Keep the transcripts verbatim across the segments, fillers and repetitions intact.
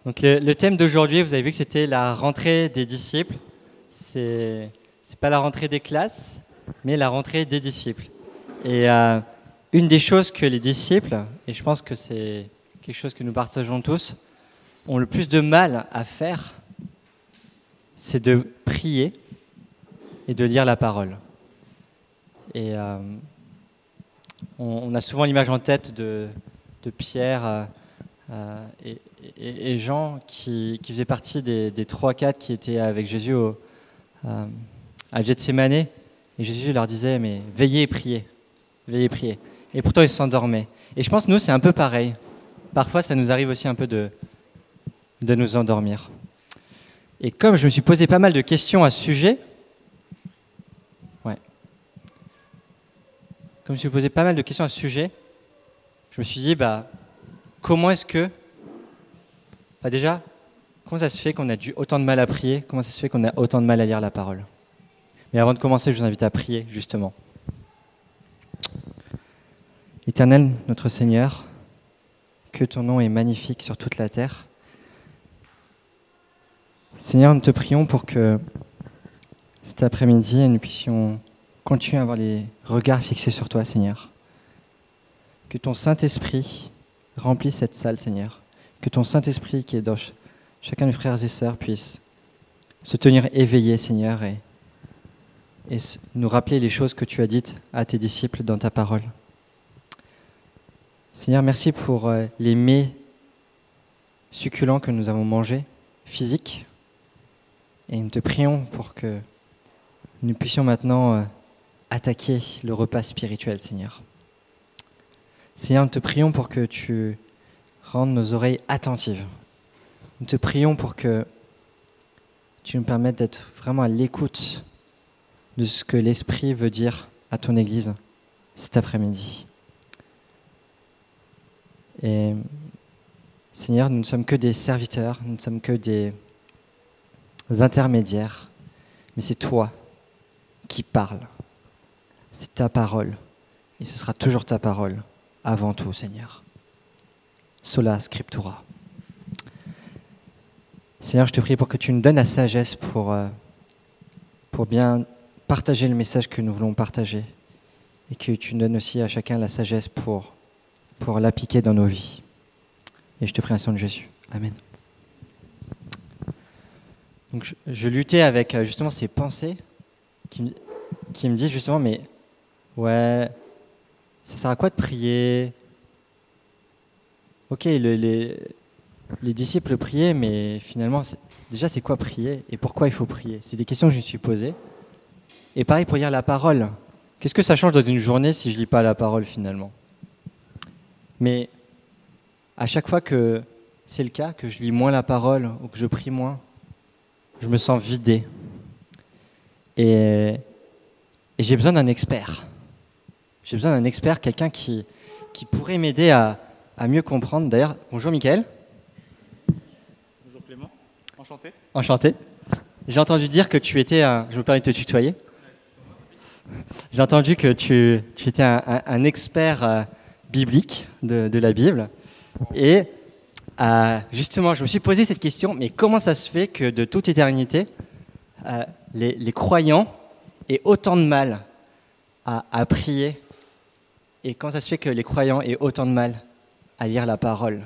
Donc le, le thème d'aujourd'hui, vous avez vu que c'était la rentrée des disciples. C'est c'est pas la rentrée des classes, mais la rentrée des disciples. Et euh, une des choses que les disciples, et je pense que c'est quelque chose que nous partageons tous, ont le plus de mal à faire, c'est de prier et de lire la parole. Et euh, on, on a souvent l'image en tête de, de Pierre euh, euh, et, et, et Jean qui, qui faisaient partie des, des trois quatre qui étaient avec Jésus au, euh, à Gethsémane. Et Jésus leur disait, mais veillez et priez, veillez et priez. Et pourtant ils s'endormaient. Et je pense que nous c'est un peu pareil. Parfois ça nous arrive aussi un peu de, de nous endormir. Et comme je me suis posé pas mal de questions à ce sujet, ouais, comme je me suis posé pas mal de questions à ce sujet, je me suis dit, bah, comment est-ce que, bah déjà, comment ça se fait qu'on a dû autant de mal à prier? Comment ça se fait qu'on a autant de mal à lire la parole? Mais avant de commencer, je vous invite à prier, justement. Éternel, notre Seigneur, que ton nom est magnifique sur toute la terre. Seigneur, nous te prions pour que cet après-midi, nous puissions continuer à avoir les regards fixés sur toi, Seigneur. Que ton Saint-Esprit remplisse cette salle, Seigneur. Que ton Saint-Esprit qui est dans ch- chacun des frères et sœurs puisse se tenir éveillé, Seigneur, et, et s- nous rappeler les choses que tu as dites à tes disciples dans ta parole. Seigneur, merci pour euh, les mets succulents que nous avons mangés, physiques. Et nous te prions pour que nous puissions maintenant euh, attaquer le repas spirituel, Seigneur. Seigneur, nous te prions pour que tu rendes nos oreilles attentives. Nous te prions pour que tu nous permettes d'être vraiment à l'écoute de ce que l'Esprit veut dire à ton Église cet après-midi. Et Seigneur, nous ne sommes que des serviteurs, nous ne sommes que des intermédiaires, mais c'est toi qui parles. C'est ta parole, et ce sera toujours ta parole avant tout, Seigneur. Sola scriptura. Seigneur, je te prie pour que tu nous donnes la sagesse pour, euh, pour bien partager le message que nous voulons partager, et que tu nous donnes aussi à chacun la sagesse pour, pour l'appliquer dans nos vies. Et je te prie en nom de Jésus. Amen. Donc je, je luttais avec euh, justement ces pensées qui me, qui me disent justement, mais ouais, ça sert à quoi de prier? Ok, le, les, les disciples priaient, mais finalement, c'est, déjà c'est quoi prier et pourquoi il faut prier? C'est des questions que je me suis posées. Et pareil pour lire la parole. Qu'est-ce que ça change dans une journée si je lis pas la parole finalement? Mais à chaque fois que c'est le cas, que je lis moins la parole ou que je prie moins, je me sens vidé. Et, et j'ai besoin d'un expert. J'ai besoin d'un expert, quelqu'un qui, qui pourrait m'aider à, à mieux comprendre. D'ailleurs, bonjour Mickaël. Bonjour Clément, enchanté. Enchanté. J'ai entendu dire que tu étais un... Je me permets de te tutoyer. J'ai entendu que tu, tu étais un, un, un expert euh, biblique de, de la Bible. Et euh, justement, je me suis posé cette question, mais comment ça se fait que de toute éternité, euh, les, les croyants aient autant de mal à, à prier? Et comment ça se fait que les croyants aient autant de mal à lire la parole?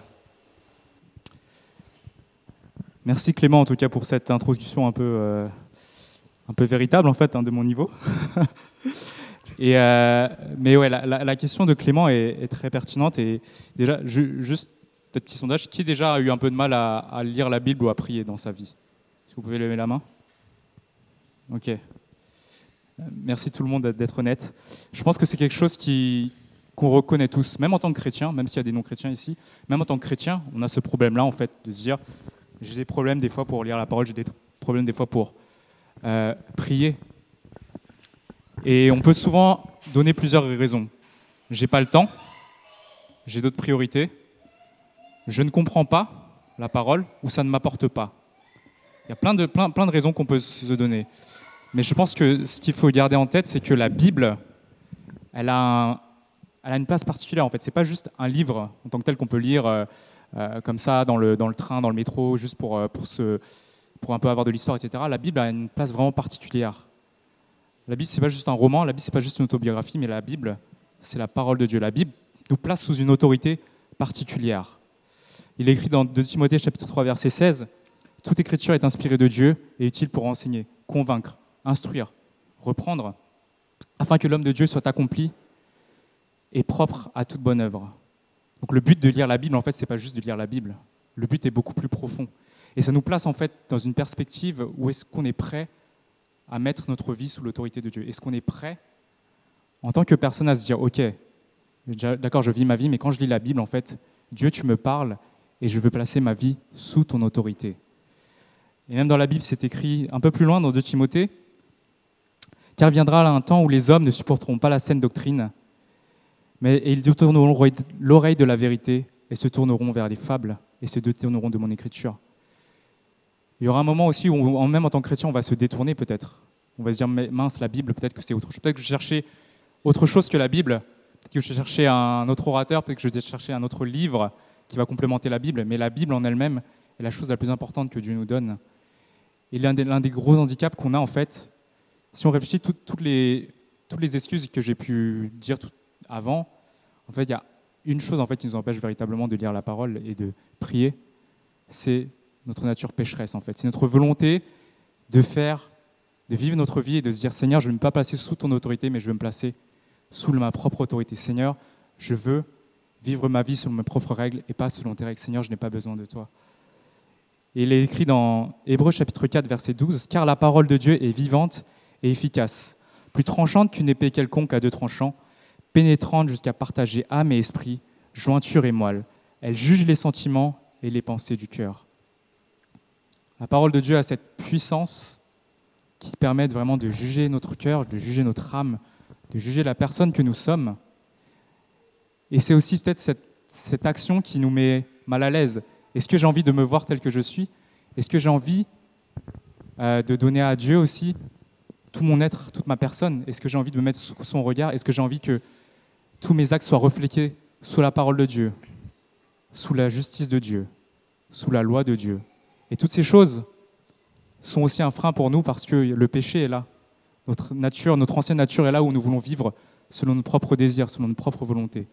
Merci Clément en tout cas pour cette introduction un peu, euh, un peu véritable en fait hein, de mon niveau. et, euh, mais ouais, la, la, la question de Clément est, est très pertinente et déjà ju, juste un petit sondage, qui déjà a eu un peu de mal à, à lire la Bible ou à prier dans sa vie? Est-ce que vous pouvez lever la main? Ok. Merci tout le monde d'être honnête. Je pense que c'est quelque chose qui, qu'on reconnaît tous, même en tant que chrétien, même s'il y a des non-chrétiens ici, même en tant que chrétien, on a ce problème-là en fait de se dire j'ai des problèmes des fois pour lire la parole, j'ai des problèmes des fois pour euh, prier. Et on peut souvent donner plusieurs raisons. J'ai pas le temps, j'ai d'autres priorités, je ne comprends pas la parole ou ça ne m'apporte pas. Il y a plein de, plein, plein de raisons qu'on peut se donner. Mais je pense que ce qu'il faut garder en tête, c'est que la Bible, elle a, un, elle a une place particulière en fait. C'est pas juste un livre en tant que tel qu'on peut lire euh, euh, comme ça dans le, dans le train, dans le métro, juste pour, euh, pour, se, pour un peu avoir de l'histoire, et cetera. La Bible a une place vraiment particulière. La Bible, ce n'est pas juste un roman, la Bible, ce n'est pas juste une autobiographie, mais la Bible, c'est la parole de Dieu. La Bible nous place sous une autorité particulière. Il est écrit dans deux Timothée chapitre trois, verset seize, « Toute écriture est inspirée de Dieu et utile pour enseigner, convaincre, instruire, reprendre, afin que l'homme de Dieu soit accompli et propre à toute bonne œuvre. » Donc le but de lire la Bible, en fait, ce n'est pas juste de lire la Bible. Le but est beaucoup plus profond. Et ça nous place en fait dans une perspective où est-ce qu'on est prêt à mettre notre vie sous l'autorité de Dieu. Est-ce qu'on est prêt, en tant que personne, à se dire « Ok, d'accord, je vis ma vie, mais quand je lis la Bible, en fait, Dieu, tu me parles et je veux placer ma vie sous ton autorité. » Et même dans la Bible, c'est écrit un peu plus loin dans deux Timothée, « Car viendra là un temps où les hommes ne supporteront pas la saine doctrine, mais ils détourneront l'oreille de la vérité et se tourneront vers les fables et se détourneront de mon écriture. » Il y aura un moment aussi où, même en tant que chrétien, on va se détourner peut-être. On va se dire, mais mince, la Bible, peut-être que c'est autre chose. Peut-être que je cherchais autre chose que la Bible. Peut-être que je cherchais un autre orateur, peut-être que je cherchais un autre livre qui va complémenter la Bible. Mais la Bible en elle-même est la chose la plus importante que Dieu nous donne. Et l'un des, l'un des gros handicaps qu'on a, en fait, si on réfléchit toutes, toutes, les, toutes les excuses que j'ai pu dire tout avant, en fait, il y a une chose en fait, qui nous empêche véritablement de lire la parole et de prier, c'est notre nature pécheresse, en fait. C'est notre volonté de faire, de vivre notre vie et de se dire, Seigneur, je ne veux pas placer sous ton autorité, mais je veux me placer sous ma propre autorité. Seigneur, je veux vivre ma vie selon mes propres règles et pas selon tes règles. Seigneur, je n'ai pas besoin de toi. Et il est écrit dans Hébreux chapitre quatre, verset douze, « Car la parole de Dieu est vivante et efficace, plus tranchante qu'une épée quelconque à deux tranchants, pénétrante jusqu'à partager âme et esprit, jointure et moelle. Elle juge les sentiments et les pensées du cœur. » La parole de Dieu a cette puissance qui permet vraiment de juger notre cœur, de juger notre âme, de juger la personne que nous sommes. Et c'est aussi peut-être cette, cette action qui nous met mal à l'aise. Est-ce que j'ai envie de me voir tel que je suis ? Est-ce que j'ai envie euh, de donner à Dieu aussi tout mon être, toute ma personne ? Est-ce que j'ai envie de me mettre sous son regard ? Est-ce que j'ai envie que tous mes actes soient reflétés sous la parole de Dieu, sous la justice de Dieu, sous la loi de Dieu ? Et toutes ces choses sont aussi un frein pour nous parce que le péché est là. Notre nature, notre ancienne nature est là où nous voulons vivre selon nos propres désirs, selon notre propre volonté.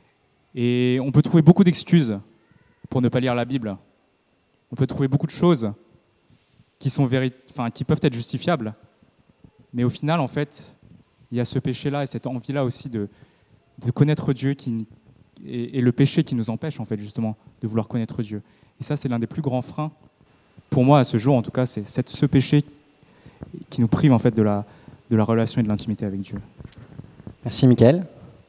Et on peut trouver beaucoup d'excuses pour ne pas lire la Bible. On peut trouver beaucoup de choses qui, sont véri- enfin, qui peuvent être justifiables. Mais au final, en fait, il y a ce péché-là et cette envie-là aussi de, de connaître Dieu qui, et, et le péché qui nous empêche, en fait, justement, de vouloir connaître Dieu. Et ça, c'est l'un des plus grands freins. Pour moi, à ce jour, en tout cas, c'est cette, ce péché qui nous prive en fait de la, de la relation et de l'intimité avec Dieu. Merci, Mickaël.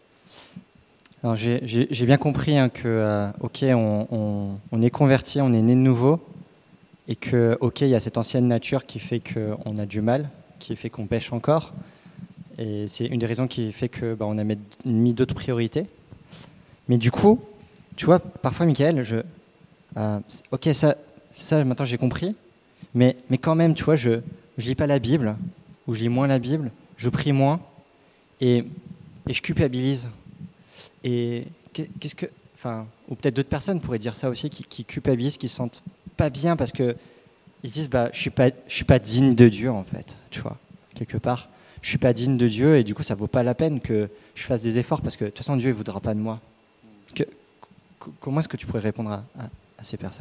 Alors, j'ai, j'ai, j'ai bien compris hein, que, euh, ok, on, on, on est converti, on est né de nouveau, et que, ok, il y a cette ancienne nature qui fait qu'on a du mal, qui fait qu'on pêche encore, et c'est une des raisons qui fait que bah, on a mis, mis d'autres priorités. Mais du coup, tu vois, parfois, Mickaël, je, euh, ok, ça. Ça, maintenant, j'ai compris. Mais, mais quand même, tu vois, je ne lis pas la Bible, ou je lis moins la Bible, je prie moins, et, et je culpabilise. Et qu'est-ce que... Enfin, ou peut-être d'autres personnes pourraient dire ça aussi, qui, qui culpabilisent, qui se sentent pas bien, parce qu'ils se disent, bah, je ne suis pas, je suis pas digne de Dieu, en fait, tu vois, quelque part. Je ne suis pas digne de Dieu, et du coup, ça ne vaut pas la peine que je fasse des efforts, parce que de toute façon, Dieu ne voudra pas de moi. Que, comment est-ce que tu pourrais répondre à, à, à ces personnes ?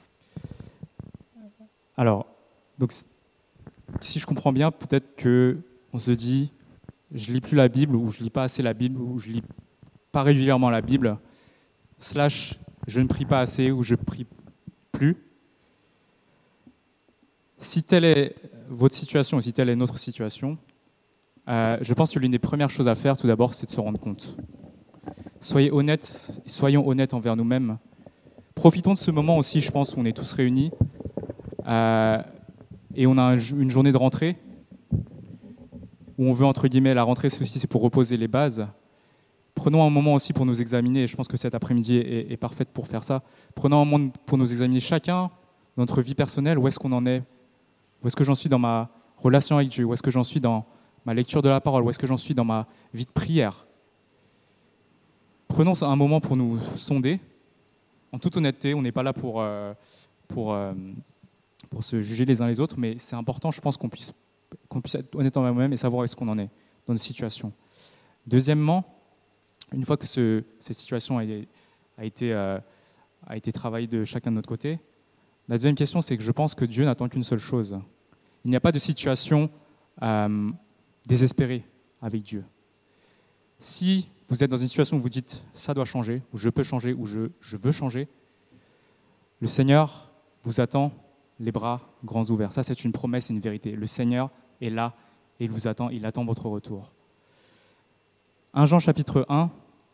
Alors, donc, si je comprends bien, peut-être qu'on se dit, je ne lis plus la Bible, ou je ne lis pas assez la Bible, ou je ne lis pas régulièrement la Bible, slash, je ne prie pas assez, ou je ne prie plus. Si telle est votre situation, ou si telle est notre situation, euh, je pense que l'une des premières choses à faire, tout d'abord, c'est de se rendre compte. Soyez honnêtes, soyons honnêtes envers nous-mêmes. Profitons de ce moment aussi, je pense, où on est tous réunis, Euh, et on a un, une journée de rentrée où on veut, entre guillemets, la rentrée, c'est aussi c'est pour reposer les bases. Prenons un moment aussi pour nous examiner, et je pense que cet après-midi est, est parfaite pour faire ça. Prenons un moment pour nous examiner chacun, dans notre vie personnelle, où est-ce qu'on en est, où est-ce que j'en suis dans ma relation avec Dieu, où est-ce que j'en suis dans ma lecture de la parole, où est-ce que j'en suis dans ma vie de prière. Prenons un moment pour nous sonder, en toute honnêteté, on n'est pas là pour, euh, pour, euh, pour se juger les uns les autres, mais c'est important, je pense, qu'on puisse, qu'on puisse être honnête envers nous-mêmes et savoir où est-ce qu'on en est dans nos situations. Deuxièmement, une fois que ce, cette situation a, a, été, euh, a été travaillée de chacun de notre côté, la deuxième question, c'est que je pense que Dieu n'attend qu'une seule chose. Il n'y a pas de situation euh, désespérée avec Dieu. Si vous êtes dans une situation où vous dites « ça doit changer », ou « je peux changer », ou je, « je veux changer », le Seigneur vous attend les bras grands ouverts. Ça, c'est une promesse et une vérité. Le Seigneur est là et il vous attend, il attend votre retour. premier Jean chapitre un,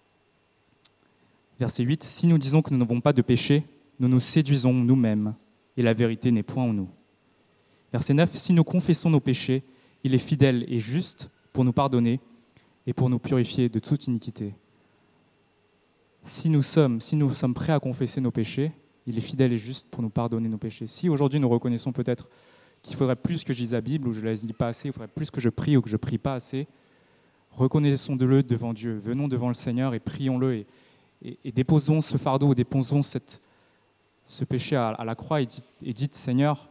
verset huit. « Si nous disons que nous n'avons pas de péché, nous nous séduisons nous-mêmes et la vérité n'est point en nous. » Verset neuf. « Si nous confessons nos péchés, il est fidèle et juste pour nous pardonner et pour nous purifier de toute iniquité. » Si nous sommes, si nous sommes prêts à confesser nos péchés, il est fidèle et juste pour nous pardonner nos péchés. Si aujourd'hui nous reconnaissons peut-être qu'il faudrait plus que je lise la Bible ou je ne la lis pas assez, il faudrait plus que je prie ou que je ne prie pas assez, reconnaissons-le devant Dieu. Venons devant le Seigneur et prions-le et, et, et déposons ce fardeau, déposons cette, ce péché à, à la croix et dites, et dites, Seigneur,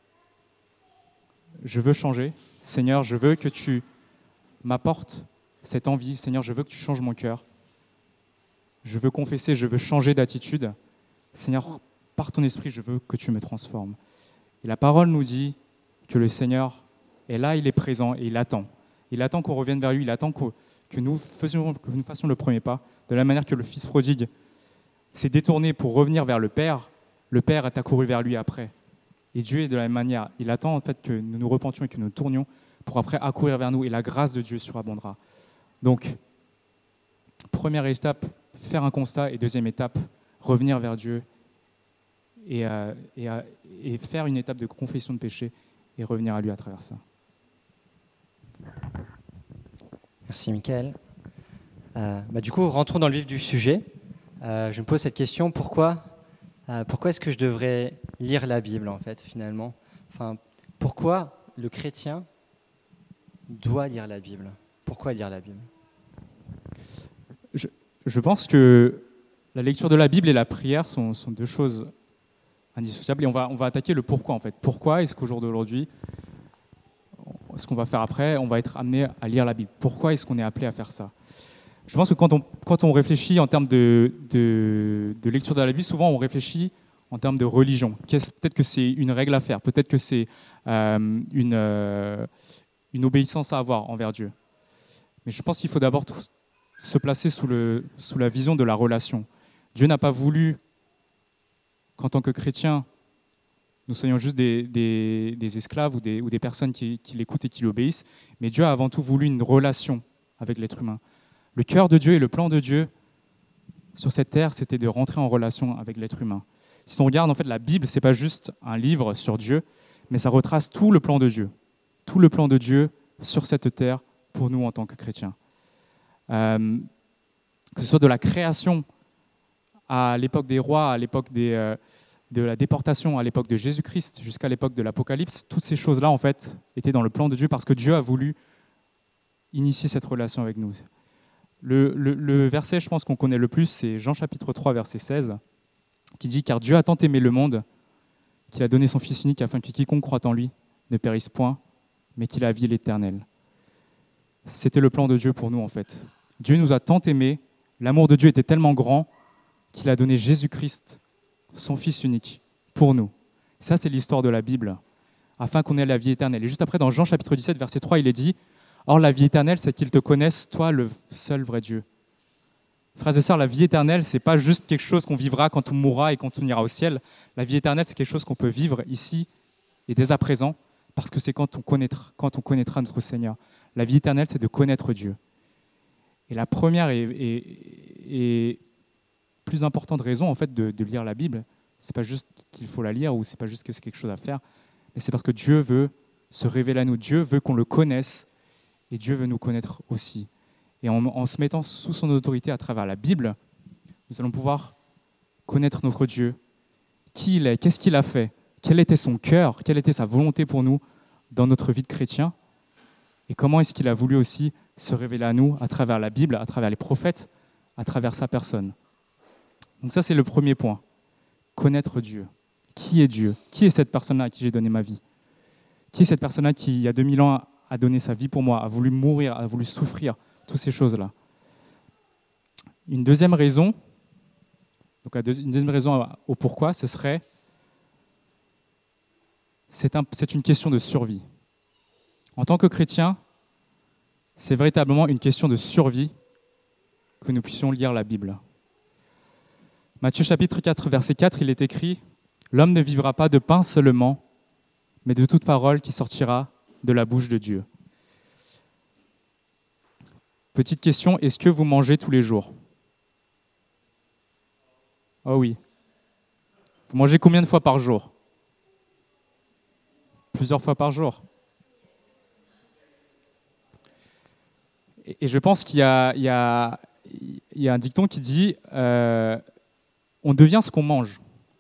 je veux changer. Seigneur, je veux que tu m'apportes cette envie. Seigneur, je veux que tu changes mon cœur. Je veux confesser, je veux changer d'attitude. Seigneur, par ton esprit, je veux que tu me transformes. Et la parole nous dit que le Seigneur est là, il est présent et il attend. Il attend qu'on revienne vers lui, il attend que, que, nous faisions, que nous fassions le premier pas. De la manière que le fils prodigue s'est détourné pour revenir vers le Père, le Père est accouru vers lui après. Et Dieu est de la même manière. Il attend en fait que nous nous repentions et que nous nous tournions pour après accourir vers nous et la grâce de Dieu surabondera. Donc, première étape, faire un constat et deuxième étape, revenir vers Dieu et, euh, et, euh, et faire une étape de confession de péché et revenir à lui à travers ça. Merci Mickaël. Euh, bah, du coup, rentrons dans le vif du sujet. Euh, je me pose cette question, pourquoi, euh, pourquoi est-ce que je devrais lire la Bible en fait finalement ? Enfin, pourquoi le chrétien doit lire la Bible ? Pourquoi lire la Bible ? je, je pense que la lecture de la Bible et la prière sont, sont deux choses indissociables et on va, on va attaquer le pourquoi en fait. Pourquoi est-ce qu'au jour d'aujourd'hui, ce qu'on va faire après, on va être amené à lire la Bible ? Pourquoi est-ce qu'on est appelé à faire ça ? Je pense que quand on, quand on réfléchit en termes de, de, de lecture de la Bible, souvent on réfléchit en termes de religion. Qu'est-ce, peut-être que c'est une règle à faire, peut-être que c'est euh, une, euh, une obéissance à avoir envers Dieu. Mais je pense qu'il faut d'abord tout, se placer sous, le, sous la vision de la relation. Dieu n'a pas voulu qu'en tant que chrétiens, nous soyons juste des, des, des esclaves ou des, ou des personnes qui, qui l'écoutent et qui l'obéissent, mais Dieu a avant tout voulu une relation avec l'être humain. Le cœur de Dieu et le plan de Dieu sur cette terre, c'était de rentrer en relation avec l'être humain. Si on regarde, en fait, la Bible, ce n'est pas juste un livre sur Dieu, mais ça retrace tout le plan de Dieu. Tout le plan de Dieu sur cette terre pour nous en tant que chrétiens. Euh, que ce soit de la création à l'époque des rois, à l'époque des, euh, de la déportation, à l'époque de Jésus-Christ, jusqu'à l'époque de l'Apocalypse, toutes ces choses-là, en fait, étaient dans le plan de Dieu parce que Dieu a voulu initier cette relation avec nous. Le, le, le verset, je pense, qu'on connaît le plus, c'est Jean chapitre trois, verset seize, qui dit « Car Dieu a tant aimé le monde qu'il a donné son Fils unique afin que quiconque croit en lui ne périsse point, mais qu'il ait la vie éternelle. » C'était le plan de Dieu pour nous, en fait. Dieu nous a tant aimés, l'amour de Dieu était tellement grand qu'il a donné Jésus-Christ, son Fils unique, pour nous. Ça, c'est l'histoire de la Bible, afin qu'on ait la vie éternelle. Et juste après, dans Jean chapitre dix-sept, verset trois, il est dit « Or, la vie éternelle, c'est qu'ils te connaissent, toi, le seul vrai Dieu. » Frères et sœurs, la vie éternelle, ce n'est pas juste quelque chose qu'on vivra quand on mourra et quand on ira au ciel. La vie éternelle, c'est quelque chose qu'on peut vivre ici et dès à présent, parce que c'est quand on connaîtra, quand on connaîtra notre Seigneur. La vie éternelle, c'est de connaître Dieu. Et la première et, et, et plus importante raison en fait, de, de lire la Bible, ce n'est pas juste qu'il faut la lire ou ce n'est pas juste que c'est quelque chose à faire, mais c'est parce que Dieu veut se révéler à nous. Dieu veut qu'on le connaisse et Dieu veut nous connaître aussi. Et en, en se mettant sous son autorité à travers la Bible, nous allons pouvoir connaître notre Dieu, qui il est, qu'est-ce qu'il a fait, quel était son cœur, quelle était sa volonté pour nous dans notre vie de chrétien, et comment est-ce qu'il a voulu aussi se révéler à nous à travers la Bible, à travers les prophètes, à travers sa personne. Donc ça, c'est le premier point. connaître Dieu. Qui est Dieu? Qui est cette personne-là à qui j'ai donné ma vie? Qui est cette personne-là qui, il y a deux mille ans, a donné sa vie pour moi, a voulu mourir, a voulu souffrir, toutes ces choses-là? Une deuxième raison, donc une deuxième raison au pourquoi, ce serait, c'est un, c'est une question de survie. En tant que chrétien, c'est véritablement une question de survie que nous puissions lire la Bible. Matthieu chapitre quatre, verset quatre, il est écrit « L'homme ne vivra pas de pain seulement, mais de toute parole qui sortira de la bouche de Dieu. » Petite question, est-ce que vous mangez tous les jours? Oh oui. Vous mangez combien de fois par jour? Plusieurs fois par jour. Et, et je pense qu'il y a, il y a, il y a un dicton qui dit euh, « On devient ce qu'on mange ».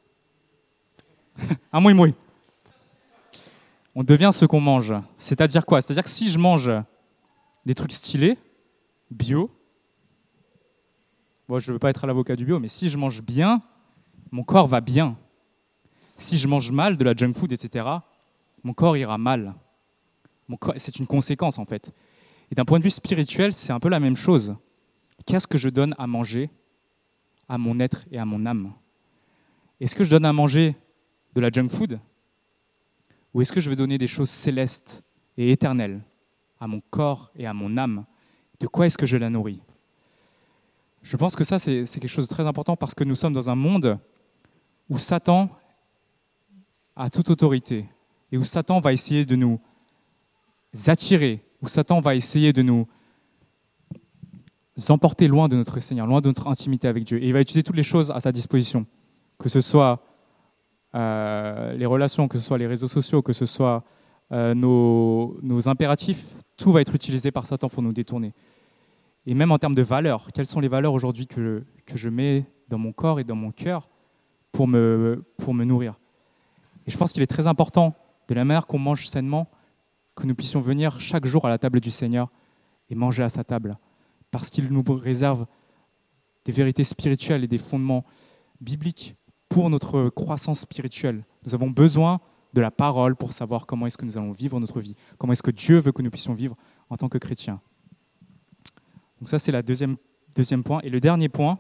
Un mouille mouille. On devient ce qu'on mange. C'est-à-dire quoi? C'est-à-dire que si je mange des trucs stylés, bio, bon, je ne veux pas être l'avocat du bio, mais si je mange bien, mon corps va bien. Si je mange mal, de la junk food, et cetera, mon corps ira mal. Mon corps, c'est une conséquence, en fait. Et d'un point de vue spirituel, c'est un peu la même chose. Qu'est-ce que je donne à manger à mon être et à mon âme? Est-ce que je donne à manger de la junk food? Ou est-ce que je vais donner des choses célestes et éternelles à mon corps et à mon âme? De quoi est-ce que je la nourris? Je pense que ça, c'est, c'est quelque chose de très important parce que nous sommes dans un monde où Satan a toute autorité et où Satan va essayer de nous attirer, où Satan va essayer de nous emporter loin de notre Seigneur, loin de notre intimité avec Dieu. Et il va utiliser toutes les choses à sa disposition, que ce soit euh, les relations, que ce soit les réseaux sociaux, que ce soit euh, nos, nos impératifs, tout va être utilisé par Satan pour nous détourner. Et même en termes de valeurs, quelles sont les valeurs aujourd'hui que, que je mets dans mon corps et dans mon cœur pour me, pour me nourrir? Et je pense qu'il est très important, de la manière qu'on mange sainement, que nous puissions venir chaque jour à la table du Seigneur et manger à sa table, parce qu'il nous réserve des vérités spirituelles et des fondements bibliques pour notre croissance spirituelle. Nous avons besoin de la parole pour savoir comment est-ce que nous allons vivre notre vie, comment est-ce que Dieu veut que nous puissions vivre en tant que chrétiens. Donc ça, c'est le deuxième, deuxième point. Et le dernier point,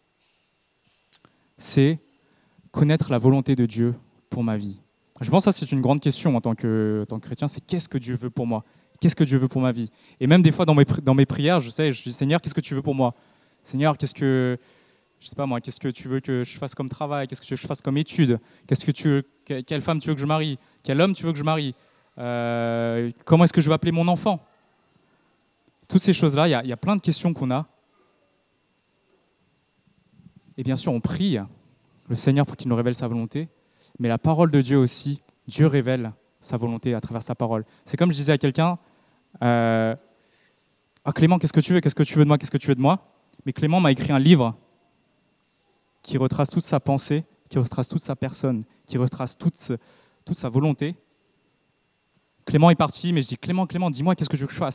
c'est connaître la volonté de Dieu pour ma vie. Je pense que ça, c'est une grande question en tant que, en tant que chrétien, c'est qu'est-ce que Dieu veut pour moi? Qu'est-ce que Dieu veut pour ma vie? Et même des fois, dans mes, dans mes prières, je sais, je dis, Seigneur, qu'est-ce que tu veux pour moi? Seigneur, qu'est-ce que, je sais pas moi, qu'est-ce que tu veux que je fasse comme travail? Qu'est-ce que tu veux que je fasse comme étude? Qu'est-ce que tu veux, quelle femme tu veux que je marie? Quel homme tu veux que je marie? euh, Comment est-ce que je vais appeler mon enfant? Toutes ces choses-là, il y, y a plein de questions qu'on a. Et bien sûr, on prie le Seigneur pour qu'il nous révèle sa volonté, mais la parole de Dieu aussi, Dieu révèle sa volonté à travers sa parole. C'est comme je disais à quelqu'un, euh, « Ah Clément, qu'est-ce que tu veux? Qu'est-ce que tu veux de moi? Qu'est-ce que tu veux de moi ?» Mais Clément m'a écrit un livre qui retrace toute sa pensée, qui retrace toute sa personne, qui retrace toute, toute sa volonté. Clément est parti, mais je dis « Clément, Clément, dis-moi, qu'est-ce que tu veux que je fasse ?»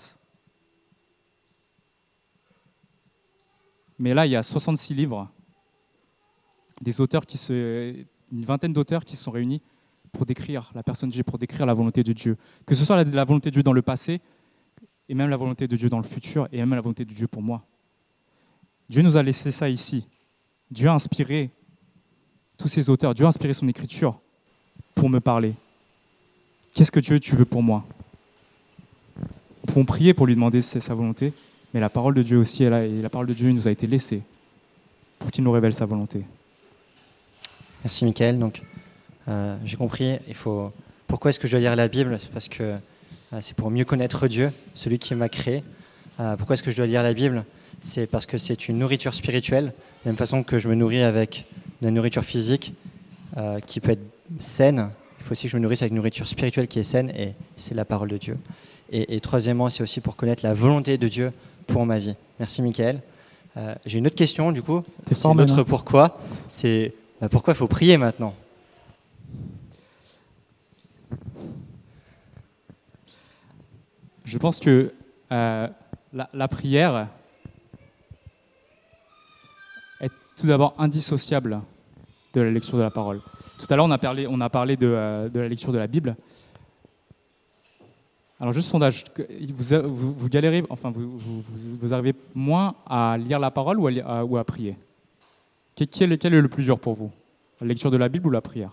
Mais là, il y a soixante-six livres, des auteurs qui se, une vingtaine d'auteurs qui se sont réunis pour décrire la personne de Dieu, pour décrire la volonté de Dieu. Que ce soit la, la volonté de Dieu dans le passé, et même la volonté de Dieu dans le futur, et même la volonté de Dieu pour moi. Dieu nous a laissé ça ici. Dieu a inspiré tous ces auteurs, Dieu a inspiré son écriture pour me parler. Qu'est-ce que Dieu tu veux pour moi? Nous pouvons prier pour lui demander si c'est sa volonté, mais la parole de Dieu aussi est là, et la parole de Dieu nous a été laissée pour qu'il nous révèle sa volonté. Merci Mickaël. Donc, euh, j'ai compris, il faut... pourquoi est-ce que je dois lire la Bible? C'est parce que euh, c'est pour mieux connaître Dieu, celui qui m'a créé. Euh, pourquoi est-ce que je dois lire la Bible? C'est parce que c'est une nourriture spirituelle, de la même façon que je me nourris avec de la nourriture physique euh, qui peut être saine. Il faut aussi que je me nourrisse avec une nourriture spirituelle qui est saine, et c'est la parole de Dieu. Et, et troisièmement, c'est aussi pour connaître la volonté de Dieu pour ma vie. Merci Mickaël. Euh, j'ai une autre question du coup, T'es c'est fort, l'autre maintenant. pourquoi, c'est bah, pourquoi il faut prier maintenant? Je pense que euh, la, la prière est tout d'abord indissociable de la lecture de la parole. Tout à l'heure, on a parlé, on a parlé de, euh, de la lecture de la Bible. Alors, juste sondage, vous, vous, vous galérez, enfin, vous, vous, vous arrivez moins à lire la parole ou à, à, ou à prier? Quel est, quel est le plus dur pour vous? La lecture de la Bible ou la prière?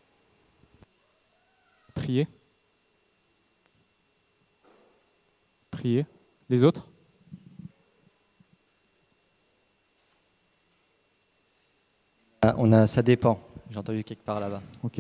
Prier. Prier. Les autres? On a, ça dépend. J'ai entendu quelque part là-bas. Ok.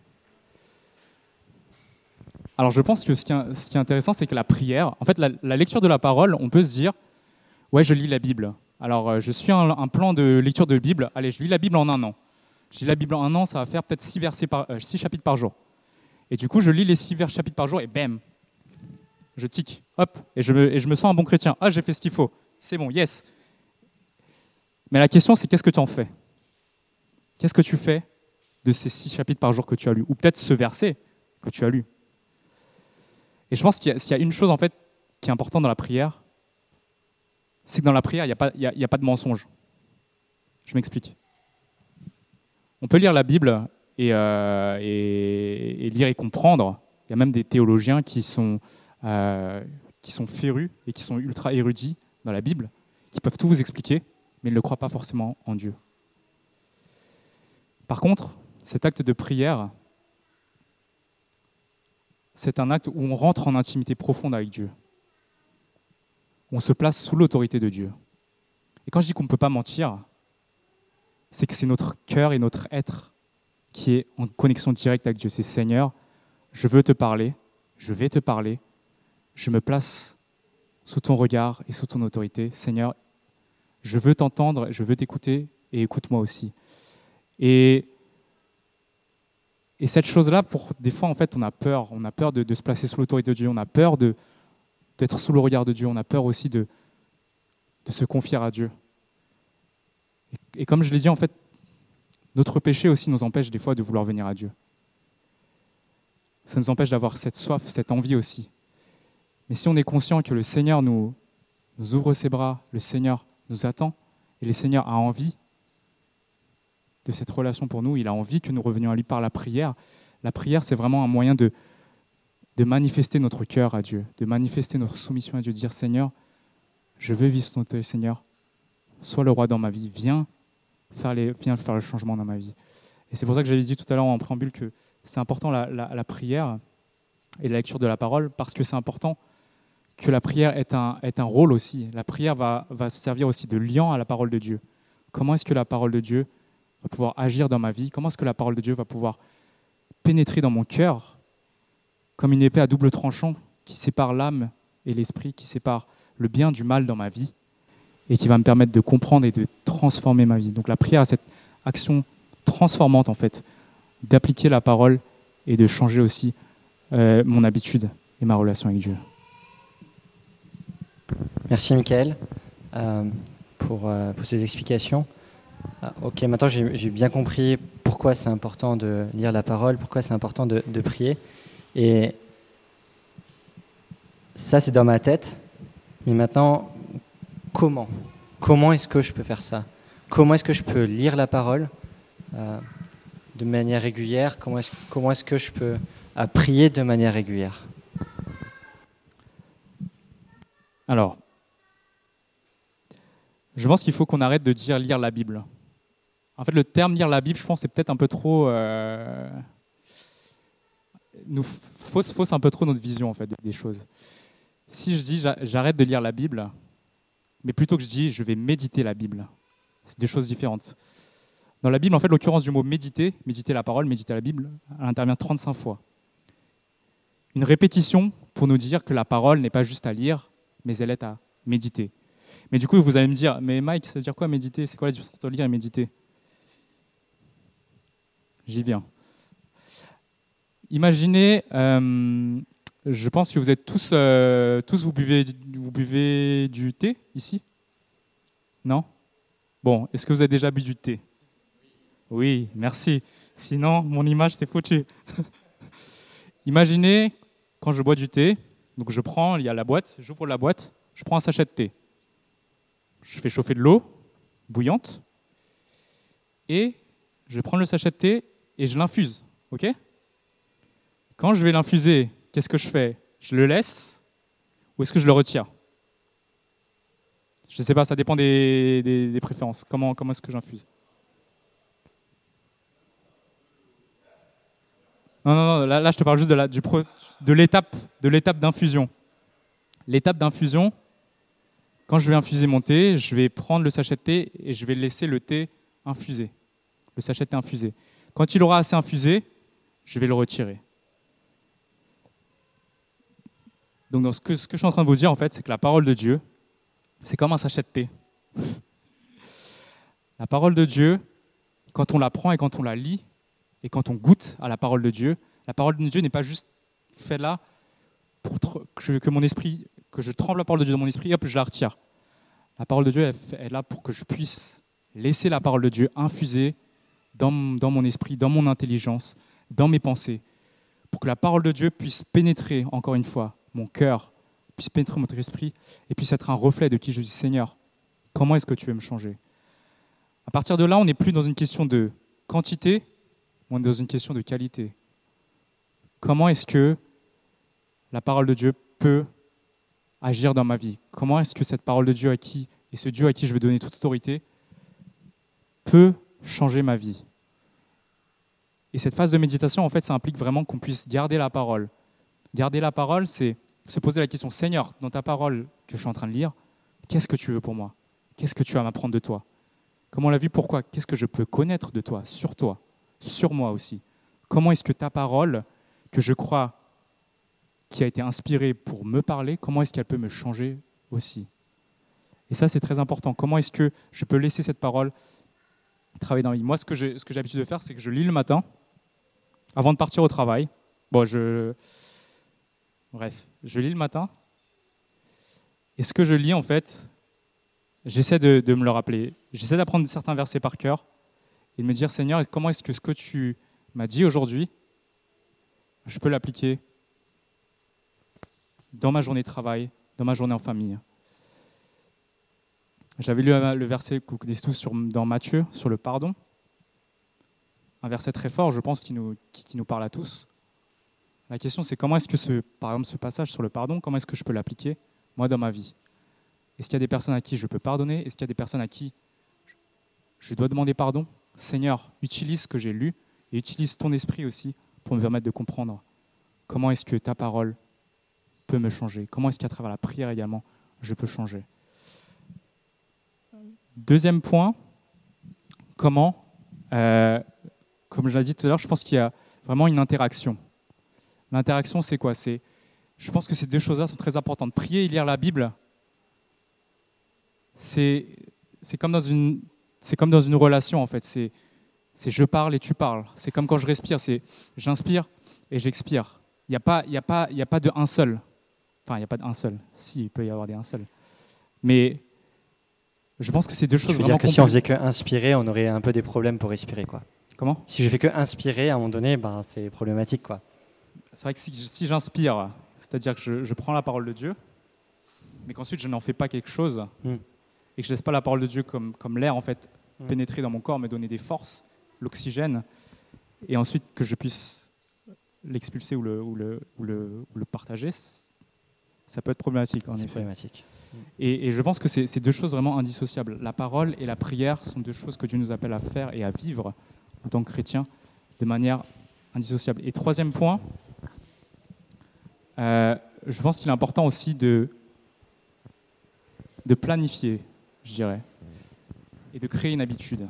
Alors je pense que ce qui est, ce qui est intéressant, c'est que la prière, en fait, la, la lecture de la parole, on peut se dire, ouais, je lis la Bible. Alors euh, je suis un, un plan de lecture de Bible. Allez, je lis la Bible en un an. Je lis la Bible en un an, ça va faire peut-être six versets par, euh, six chapitres par jour. Et du coup, je lis les six chapitres par jour et bam, je tic, hop, et je me, et je me sens un bon chrétien. Ah, j'ai fait ce qu'il faut. C'est bon, yes. Mais la question, c'est qu'est-ce que tu en fais? Qu'est-ce que tu fais de ces six chapitres par jour que tu as lus? Ou peut-être ce verset que tu as lu. Et je pense qu'il y a, s'il y a une chose en fait qui est importante dans la prière, c'est que dans la prière, il n'y a pas, il y a, il y a pas de mensonge. Je m'explique. On peut lire la Bible et, euh, et, et lire et comprendre. Il y a même des théologiens qui sont, euh, qui sont férus et qui sont ultra érudits dans la Bible, qui peuvent tout vous expliquer, mais ils ne croient pas forcément en Dieu. Par contre, cet acte de prière, c'est un acte où on rentre en intimité profonde avec Dieu. On se place sous l'autorité de Dieu. Et quand je dis qu'on ne peut pas mentir, c'est que c'est notre cœur et notre être qui est en connexion directe avec Dieu. C'est Seigneur, je veux te parler, je vais te parler, je me place sous ton regard et sous ton autorité. Seigneur, je veux t'entendre, je veux t'écouter et écoute-moi aussi. Et, et cette chose-là, pour des fois, en fait, on a peur. On a peur de, de se placer sous l'autorité de Dieu. On a peur de, d'être sous le regard de Dieu. On a peur aussi de, de se confier à Dieu. Et, et comme je l'ai dit, en fait, notre péché aussi nous empêche des fois de vouloir venir à Dieu. Ça nous empêche d'avoir cette soif, cette envie aussi. Mais si on est conscient que le Seigneur nous, nous ouvre ses bras, le Seigneur nous attend, et le Seigneur a envie de cette relation pour nous, il a envie que nous revenions à lui par la prière. La prière, c'est vraiment un moyen de, de manifester notre cœur à Dieu, de manifester notre soumission à Dieu, de dire « Seigneur, je veux vivre ton autorité, Seigneur, sois le roi dans ma vie, viens faire, les, viens faire le changement dans ma vie. » Et c'est pour ça que j'avais dit tout à l'heure en préambule que c'est important la, la, la prière et la lecture de la parole, parce que c'est important que la prière ait un, ait un rôle aussi. La prière va, va servir aussi de lien à la parole de Dieu. Comment est-ce que la parole de Dieu va pouvoir agir dans ma vie? Comment est-ce que la parole de Dieu va pouvoir pénétrer dans mon cœur comme une épée à double tranchant qui sépare l'âme et l'esprit, qui sépare le bien du mal dans ma vie et qui va me permettre de comprendre et de transformer ma vie. Donc la prière a cette action transformante en fait, d'appliquer la parole et de changer aussi euh, mon habitude et ma relation avec Dieu. Merci Michael euh, pour, euh, pour ces explications. Ah, ok, maintenant j'ai, j'ai bien compris pourquoi c'est important de lire la parole, pourquoi c'est important de, de prier. Et ça, c'est dans ma tête. Mais maintenant, comment Comment est-ce que je peux faire ça? Comment est-ce que je peux lire la parole euh, de manière régulière? Comment est-ce, comment est-ce que je peux euh, prier de manière régulière? Alors, je pense qu'il faut qu'on arrête de dire lire la Bible. En fait, le terme lire la Bible, je pense, c'est peut-être un peu trop... Euh, nous fausse, fausse un peu trop notre vision en fait, des choses. Si je dis j'arrête de lire la Bible, mais plutôt que je dis je vais méditer la Bible, c'est deux choses différentes. Dans la Bible, en fait, l'occurrence du mot méditer, méditer la parole, méditer la Bible, elle intervient trente-cinq fois. Une répétition pour nous dire que la parole n'est pas juste à lire, mais elle est à méditer. Mais du coup, vous allez me dire, mais Mike, ça veut dire quoi méditer? C'est quoi la différence entre lire et méditer? J'y viens. Imaginez, euh, je pense que vous êtes tous, euh, tous vous buvez, vous buvez du thé ici? Non? Bon, est-ce que vous avez déjà bu du thé? Oui, merci. Sinon, mon image, c'est foutu. Imaginez, quand je bois du thé, donc je prends, il y a la boîte, j'ouvre la boîte, je prends un sachet de thé. Je fais chauffer de l'eau bouillante et je vais prendre le sachet de thé et je l'infuse. Ok ? Quand je vais l'infuser, qu'est-ce que je fais ? Je le laisse ou est-ce que je le retire ? Je ne sais pas, ça dépend des, des, des préférences. Comment, comment est-ce que j'infuse ? Non, non, non, là, là je te parle juste de, la, du pro, de, l'étape, de l'étape d'infusion. L'étape d'infusion, quand je vais infuser mon thé, je vais prendre le sachet de thé et je vais laisser le thé infuser. Le sachet de thé infusé. Quand il aura assez infusé, je vais le retirer. Donc dans ce, que, ce que je suis en train de vous dire, en fait, c'est que la parole de Dieu, c'est comme un sachet de thé. La parole de Dieu, quand on la prend et quand on la lit, et quand on goûte à la parole de Dieu, la parole de Dieu n'est pas juste faite là pour que, je, que mon esprit, que je tremble la parole de Dieu dans mon esprit, et hop, je la retire. La parole de Dieu elle est là pour que je puisse laisser la parole de Dieu infuser dans, dans mon esprit, dans mon intelligence, dans mes pensées, pour que la parole de Dieu puisse pénétrer, encore une fois, mon cœur, puisse pénétrer mon esprit, et puisse être un reflet de qui je suis. Seigneur, comment est-ce que tu veux me changer ? À partir de là, on n'est plus dans une question de quantité, on est dans une question de qualité. Comment est-ce que la parole de Dieu peut agir dans ma vie ? Comment est-ce que cette parole de Dieu à qui, et ce Dieu à qui je veux donner toute autorité, peut changer ma vie ? Et cette phase de méditation, en fait, ça implique vraiment qu'on puisse garder la parole. Garder la parole, c'est se poser la question, Seigneur, dans ta parole que je suis en train de lire, qu'est-ce que tu veux pour moi ? Qu'est-ce que tu as à m'apprendre de toi ? Comment on l'a vu, pourquoi ? Qu'est-ce que je peux connaître de toi, sur toi, sur moi aussi ? Comment est-ce que ta parole, que je crois qui a été inspirée pour me parler, comment est-ce qu'elle peut me changer aussi ? Et ça, c'est très important. Comment est-ce que je peux laisser cette parole travailler dans ma vie ? Moi, ce que j'ai, ce que j'ai l'habitude de faire, c'est que je lis le matin, avant de partir au travail. Bon, je... Bref, je lis le matin. Et ce que je lis, en fait, j'essaie de, de me le rappeler. J'essaie d'apprendre certains versets par cœur et de me dire, Seigneur, comment est-ce que ce que tu m'as dit aujourd'hui, je peux l'appliquer dans ma journée de travail, dans ma journée en famille. J'avais lu le verset que vous connaissez tous sur, dans Matthieu, sur le pardon. Un verset très fort, je pense, qui nous, qui, qui nous parle à tous. La question, c'est comment est-ce que, ce, par exemple, ce passage sur le pardon, comment est-ce que je peux l'appliquer, moi, dans ma vie ? Est-ce qu'il y a des personnes à qui je peux pardonner ? Est-ce qu'il y a des personnes à qui je dois demander pardon ? Seigneur, utilise ce que j'ai lu et utilise ton esprit aussi pour me permettre de comprendre comment est-ce que ta parole peut me changer ? Comment est-ce qu'à travers la prière également, je peux changer ? Deuxième point, comment, euh, comme je l'ai dit tout à l'heure, je pense qu'il y a vraiment une interaction. L'interaction, c'est quoi ? C'est, je pense que ces deux choses-là sont très importantes. Prier et lire la Bible, c'est, c'est, comme, dans une, c'est comme dans une relation, en fait. C'est, c'est je parle et tu parles. C'est comme quand je respire, c'est j'inspire et j'expire. Il n'y a pas, il y a pas, il y a pas de un seul. Enfin, il n'y a pas d'un seul. Si, il peut y avoir des un seul. Mais je pense que c'est deux choses je veux vraiment dire que si on faisait que inspirer, on aurait un peu des problèmes pour respirer, quoi. Comment ? Si je fais que inspirer, à un moment donné, ben, c'est problématique, quoi. C'est vrai que si, si j'inspire, c'est-à-dire que je, je prends la parole de Dieu, mais qu'ensuite je n'en fais pas quelque chose, mm. et que je ne laisse pas la parole de Dieu comme, comme l'air, en fait, mm. pénétrer dans mon corps, me donner des forces, l'oxygène, et ensuite que je puisse l'expulser ou le, ou le, ou le, ou le partager, ça peut être problématique, en c'est effet. Problématique. Et, et je pense que c'est, c'est deux choses vraiment indissociables. La parole et la prière sont deux choses que Dieu nous appelle à faire et à vivre en tant que chrétiens de manière indissociable. Et troisième point, euh, je pense qu'il est important aussi de, de planifier, je dirais, et de créer une habitude.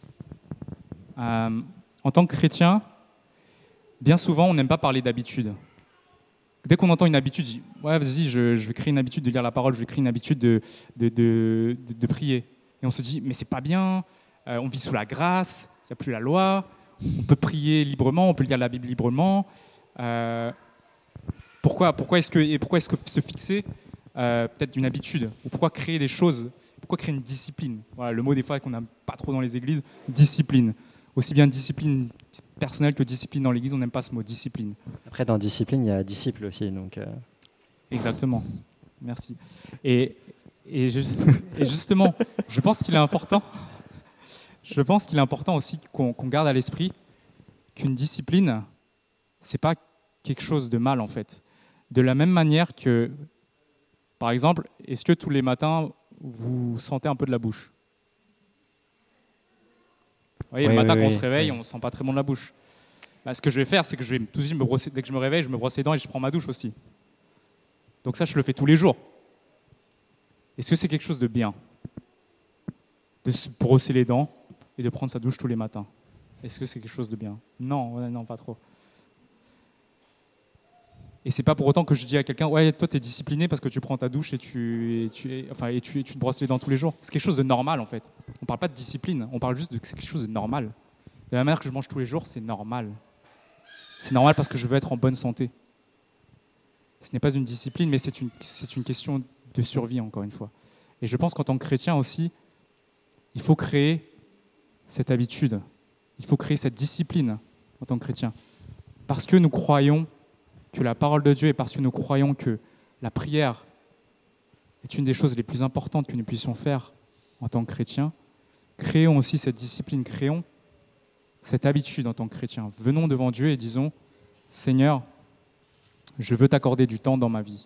Euh, en tant que chrétien, bien souvent, on n'aime pas parler d'habitude. Dès qu'on entend une habitude, je dis « ouais, vas-y, je, je vais créer une habitude de lire la parole, je vais créer une habitude de, de, de, de, de prier. » Et on se dit « mais c'est pas bien, euh, on vit sous la grâce, il n'y a plus la loi, on peut prier librement, on peut lire la Bible librement. Euh, pourquoi, pourquoi, est-ce que, et pourquoi est-ce que se fixer euh, peut-être une habitude ? Ou pourquoi créer des choses ? Pourquoi créer une discipline ? Voilà, le mot des fois qu'on n'aime pas trop dans les églises, discipline. Aussi bien discipline personnelle que discipline dans l'église, on n'aime pas ce mot, discipline. Après, dans discipline, il y a disciple aussi. Donc euh... Exactement, merci. Et, et, juste, et justement, je pense qu'il est important Je pense qu'il est important aussi qu'on, qu'on garde à l'esprit qu'une discipline, c'est pas quelque chose de mal en fait. De la même manière que, par exemple, est-ce que tous les matins vous sentez un peu de la bouche? Vous voyez, Oui, le matin oui, quand on oui, se réveille, oui. on ne sent pas très bon de la bouche. Bah, ce que je vais faire, c'est que je vais tout de suite me brosser, dès que je me réveille, je me brosse les dents et je prends ma douche aussi. Donc ça, je le fais tous les jours. Est-ce que c'est quelque chose de bien de se brosser les dents et de prendre sa douche tous les matins? Est-ce que c'est quelque chose de bien? Non, ouais, non, pas trop. Et c'est pas pour autant que je dis à quelqu'un, ouais, toi, tu es discipliné parce que tu prends ta douche et tu, et tu, et, enfin, et tu, et tu te brosses les dents tous les jours. C'est quelque chose de normal, en fait. On parle pas de discipline, on parle juste de que c'est quelque chose de normal. De la manière que je mange tous les jours, c'est normal. C'est normal parce que je veux être en bonne santé. Ce n'est pas une discipline, mais c'est une, c'est une question de survie, encore une fois. Et je pense qu'en tant que chrétien aussi, il faut créer cette habitude, il faut créer cette discipline en tant que chrétien. Parce que nous croyons que la parole de Dieu et parce que nous croyons que la prière est une des choses les plus importantes que nous puissions faire en tant que chrétiens, créons aussi cette discipline, créons cette habitude en tant que chrétien. Venons devant Dieu et disons, Seigneur, je veux t'accorder du temps dans ma vie.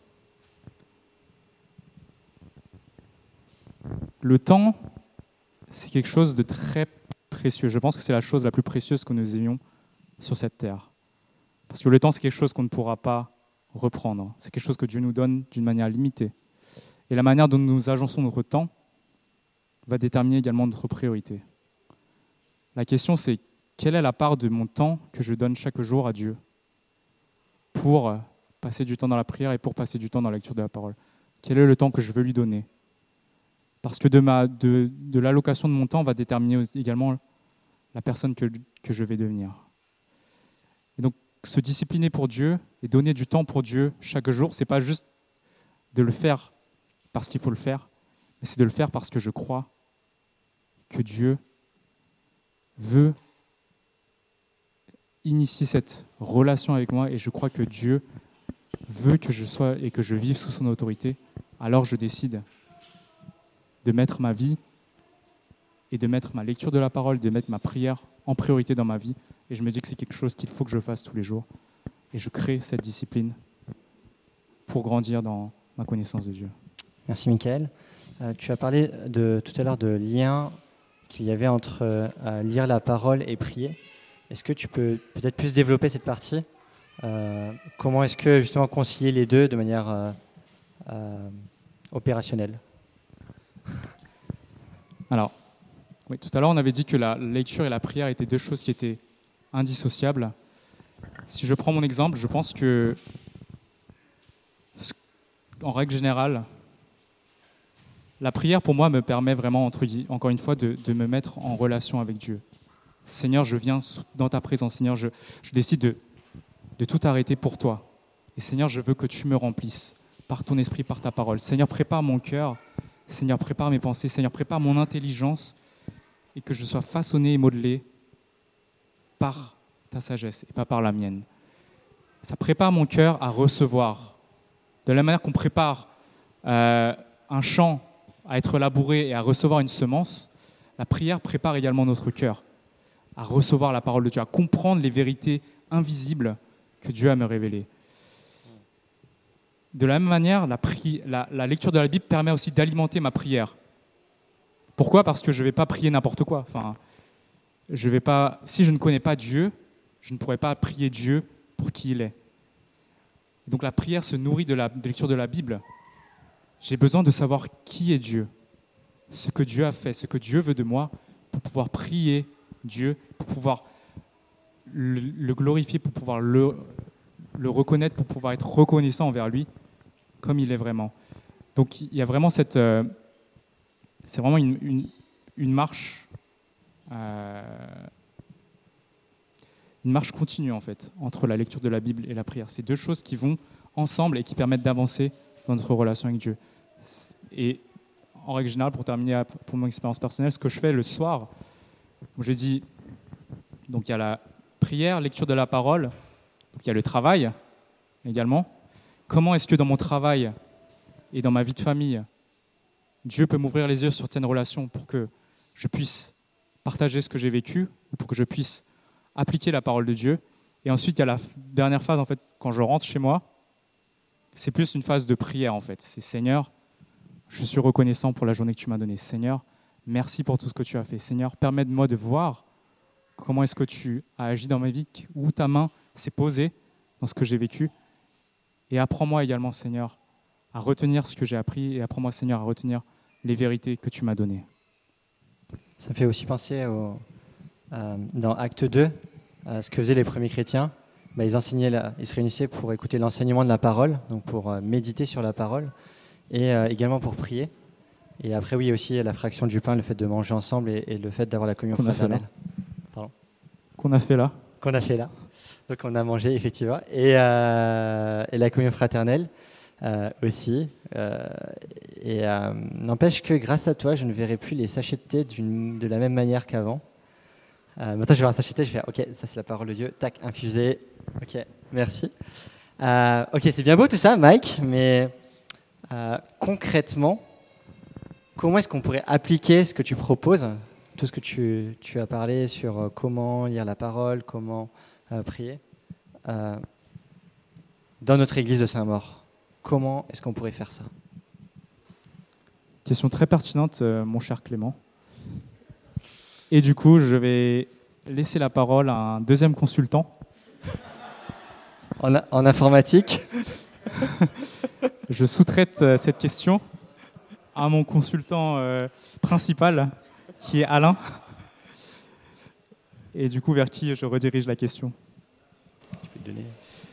Le temps, c'est quelque chose de très précieux. Je pense que c'est la chose la plus précieuse que nous ayons sur cette terre. Parce que le temps, c'est quelque chose qu'on ne pourra pas reprendre. C'est quelque chose que Dieu nous donne d'une manière limitée. Et la manière dont nous agençons notre temps va déterminer également notre priorité. La question, c'est quelle est la part de mon temps que je donne chaque jour à Dieu pour passer du temps dans la prière et pour passer du temps dans la lecture de la parole? Quel est le temps que je veux lui donner? Parce que de, ma, de, de l'allocation de mon temps va déterminer également la personne que, que je vais devenir. Et donc, se discipliner pour Dieu et donner du temps pour Dieu chaque jour, ce n'est pas juste de le faire parce qu'il faut le faire, mais c'est de le faire parce que je crois que Dieu veut initier cette relation avec moi et je crois que Dieu veut que je sois et que je vive sous son autorité. Alors je décide de mettre ma vie et de mettre ma lecture de la parole, de mettre ma prière en priorité dans ma vie. Et je me dis que c'est quelque chose qu'il faut que je fasse tous les jours. Et je crée cette discipline pour grandir dans ma connaissance de Dieu. Merci Mickaël. Euh, tu as parlé de, tout à l'heure de lien qu'il y avait entre euh, lire la parole et prier. Est-ce que tu peux peut-être plus développer cette partie? euh, Comment est-ce que justement concilier les deux de manière euh, euh, opérationnelle? Alors, oui, tout à l'heure, on avait dit que la lecture et la prière étaient deux choses qui étaient indissociables. Si je prends mon exemple, je pense que, en règle générale, la prière, pour moi, me permet vraiment, entre, encore une fois, de, de me mettre en relation avec Dieu. Seigneur, je viens dans ta présence. Seigneur, je, je décide de, de tout arrêter pour toi. Et Seigneur, je veux que tu me remplisses par ton esprit, par ta parole. Seigneur, prépare mon cœur. Seigneur, prépare mes pensées. Seigneur, prépare mon intelligence et que je sois façonné et modelé par ta sagesse et pas par la mienne. Ça prépare mon cœur à recevoir. De la manière qu'on prépare euh, un champ à être labouré et à recevoir une semence, la prière prépare également notre cœur à recevoir la parole de Dieu, à comprendre les vérités invisibles que Dieu a à me révéler. De la même manière, la, pri- la, la lecture de la Bible permet aussi d'alimenter ma prière. Pourquoi ? Parce que je ne vais pas prier n'importe quoi. Enfin, je vais pas, si je ne connais pas Dieu, je ne pourrais pas prier Dieu pour qui il est. Donc la prière se nourrit de la de lecture de la Bible. J'ai besoin de savoir qui est Dieu, ce que Dieu a fait, ce que Dieu veut de moi, pour pouvoir prier Dieu, pour pouvoir le, le glorifier, pour pouvoir le, le reconnaître, pour pouvoir être reconnaissant envers lui, comme il est vraiment. Donc il y a vraiment cette... Euh, c'est vraiment une, une, une marche... Euh, une marche continue en fait, entre la lecture de la Bible et la prière. C'est deux choses qui vont ensemble et qui permettent d'avancer dans notre relation avec Dieu. Et en règle générale, pour terminer pour mon expérience personnelle, ce que je fais le soir, comme j'ai dit, donc il y a la prière, lecture de la parole, donc il y a le travail également. Comment est-ce que dans mon travail et dans ma vie de famille, Dieu peut m'ouvrir les yeux sur certaines relations pour que je puisse partager ce que j'ai vécu, ou pour que je puisse appliquer la parole de Dieu. Et ensuite, il y a la dernière phase, en fait, quand je rentre chez moi, c'est plus une phase de prière, en fait. C'est Seigneur, je suis reconnaissant pour la journée que tu m'as donnée. Seigneur, merci pour tout ce que tu as fait. Seigneur, permets-moi de voir comment est-ce que tu as agi dans ma vie, où ta main s'est posée dans ce que j'ai vécu. Et apprends-moi également, Seigneur, à retenir ce que j'ai appris et apprends-moi, Seigneur, à retenir les vérités que tu m'as données. Ça me fait aussi penser au, euh, dans Acte deux, euh, ce que faisaient les premiers chrétiens. Bah, ils, enseignaient la, ils se réunissaient pour écouter l'enseignement de la parole, donc pour euh, méditer sur la parole, et euh, également pour prier. Et après, oui, aussi la fraction du pain, le fait de manger ensemble et, et le fait d'avoir la communion Qu'on a fait fraternelle. là. Pardon. Qu'on a fait là. Qu'on a fait là. Donc on a mangé, effectivement. Et, euh, et la communion fraternelle euh, aussi. Euh, et euh, n'empêche que grâce à toi, je ne verrai plus les sachets de thé d'une, de la même manière qu'avant. Euh, maintenant, je vais voir un sachet de thé, je vais faire, ok, ça c'est la parole de Dieu. Tac, infusé. Ok, merci. Euh, ok, c'est bien beau tout ça, Mike, mais euh, concrètement, comment est-ce qu'on pourrait appliquer ce que tu proposes, tout ce que tu, tu as parlé sur euh, comment lire la parole, comment euh, prier, euh, dans notre église de Saint-Maur? Comment est-ce qu'on pourrait faire ça? Question très pertinente, euh, mon cher Clément. Et du coup, je vais laisser la parole à un deuxième consultant. En, a, en informatique. Je sous-traite euh, cette question à mon consultant euh, principal, qui est Alain. Et du coup, vers qui je redirige la question? Tu peux te donner.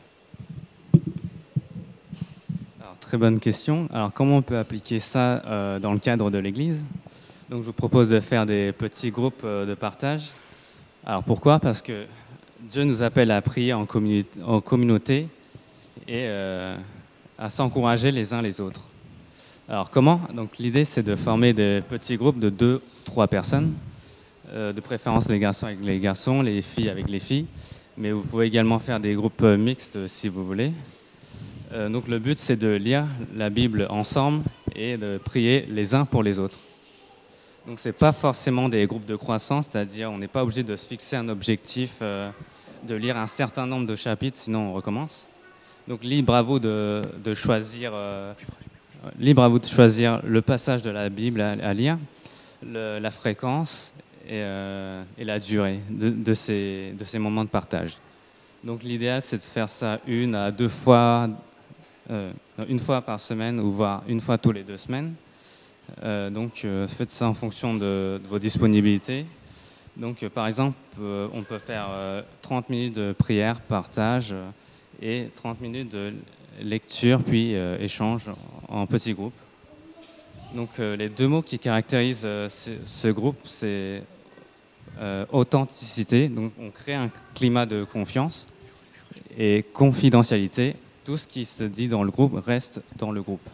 Alors, très bonne question. Alors, comment on peut appliquer ça euh, dans le cadre de l'Église? Donc, je vous propose de faire des petits groupes euh, de partage. Alors, pourquoi? Parce que Dieu nous appelle à prier en, communi- en communauté et euh, à s'encourager les uns les autres. Alors, comment? Donc, l'idée, c'est de former des petits groupes de deux, trois personnes, euh, de préférence les garçons avec les garçons, les filles avec les filles, mais vous pouvez également faire des groupes mixtes si vous voulez. Euh, donc, le but, c'est de lire la Bible ensemble et de prier les uns pour les autres. Donc, ce n'est pas forcément des groupes de croissance, c'est-à-dire on n'est pas obligé de se fixer un objectif, euh, de lire un certain nombre de chapitres, sinon on recommence. Donc, libre à vous de, de choisir... Euh, Libre à vous de choisir le passage de la Bible à, à lire, le, la fréquence et, euh, et la durée de, de, ces, de ces moments de partage. Donc l'idéal, c'est de faire ça une à deux fois, euh, une fois par semaine ou voire une fois tous les deux semaines. Euh, donc euh, faites ça en fonction de, de vos disponibilités. Donc euh, par exemple, euh, on peut faire euh, trente minutes de prière, partage euh, et trente minutes de lecture puis euh, échange en petits groupes. Donc euh, les deux mots qui caractérisent euh, ce, ce groupe, c'est euh, authenticité. Donc on crée un climat de confiance et confidentialité. Tout ce qui se dit dans le groupe reste dans le groupe.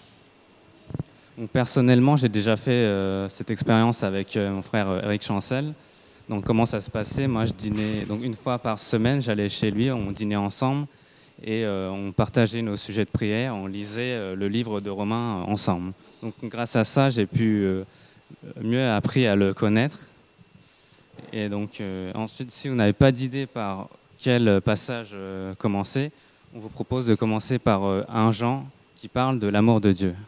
Donc personnellement, j'ai déjà fait euh, cette expérience avec euh, mon frère euh, Eric Chancel. Donc comment ça se passait? Moi, je dînais donc une fois par semaine, j'allais chez lui, on dînait ensemble. Et euh, on partageait nos sujets de prière, on lisait euh, le livre de Romains euh, ensemble. Donc grâce à ça, j'ai pu euh, mieux appris à le connaître. Et donc euh, ensuite, si vous n'avez pas d'idée par quel passage euh, commencer, on vous propose de commencer par euh, un Jean qui parle de l'amour de Dieu.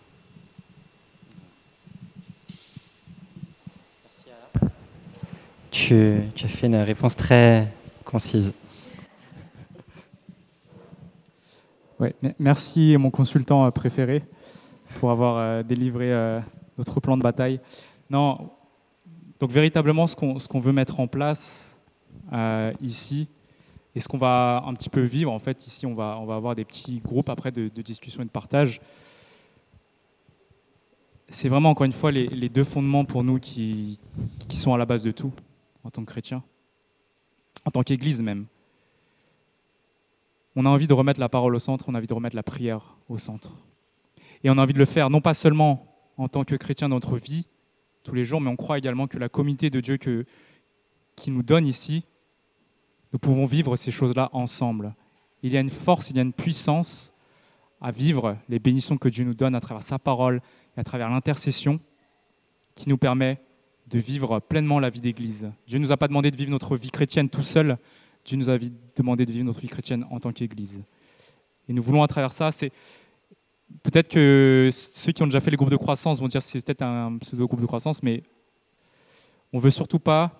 Tu, tu as fait une réponse très concise. Ouais, merci mon consultant préféré pour avoir euh, délivré euh, notre plan de bataille. Non, donc véritablement ce qu'on, ce qu'on veut mettre en place euh, ici et ce qu'on va un petit peu vivre, en fait, ici on va, on va avoir des petits groupes après de, de discussion et de partage. C'est vraiment encore une fois les, les deux fondements pour nous qui, qui sont à la base de tout en tant que chrétiens, en tant qu'église même. On a envie de remettre la parole au centre, on a envie de remettre la prière au centre. Et on a envie de le faire non pas seulement en tant que chrétien dans notre vie, tous les jours, mais on croit également que la communauté de Dieu que, qui nous donne ici, nous pouvons vivre ces choses-là ensemble. Il y a une force, il y a une puissance à vivre les bénédictions que Dieu nous donne à travers sa parole et à travers l'intercession qui nous permet de vivre pleinement la vie d'Église. Dieu ne nous a pas demandé de vivre notre vie chrétienne tout seul, Dieu nous a demandé de vivre notre vie chrétienne en tant qu'Église. Et nous voulons à travers ça, c'est peut-être que ceux qui ont déjà fait les groupes de croissance vont dire que c'est peut-être un pseudo-groupe de croissance, mais on ne veut surtout pas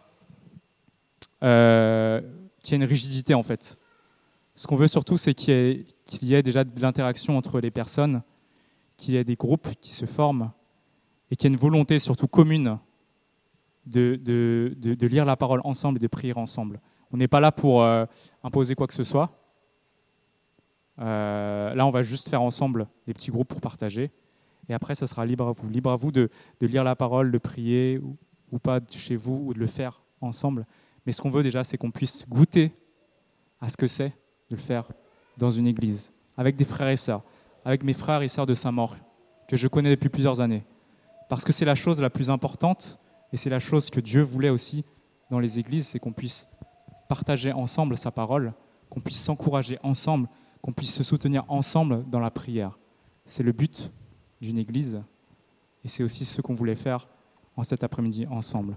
euh, qu'il y ait une rigidité en fait. Ce qu'on veut surtout, c'est qu'il y ait, qu'il y ait déjà de l'interaction entre les personnes, qu'il y ait des groupes qui se forment et qu'il y ait une volonté surtout commune de, de, de, de lire la parole ensemble et de prier ensemble. On n'est pas là pour euh, imposer quoi que ce soit. Euh, là, on va juste faire ensemble des petits groupes pour partager. Et après, ça sera libre à vous. Libre à vous de, de lire la parole, de prier ou, ou pas chez vous ou de le faire ensemble. Mais ce qu'on veut déjà, c'est qu'on puisse goûter à ce que c'est de le faire dans une église, avec des frères et sœurs, avec mes frères et sœurs de Saint-Maur, que je connais depuis plusieurs années. Parce que c'est la chose la plus importante et c'est la chose que Dieu voulait aussi dans les églises, c'est qu'on puisse partager ensemble sa parole, qu'on puisse s'encourager ensemble, qu'on puisse se soutenir ensemble dans la prière. C'est le but d'une église et c'est aussi ce qu'on voulait faire en cet après-midi ensemble.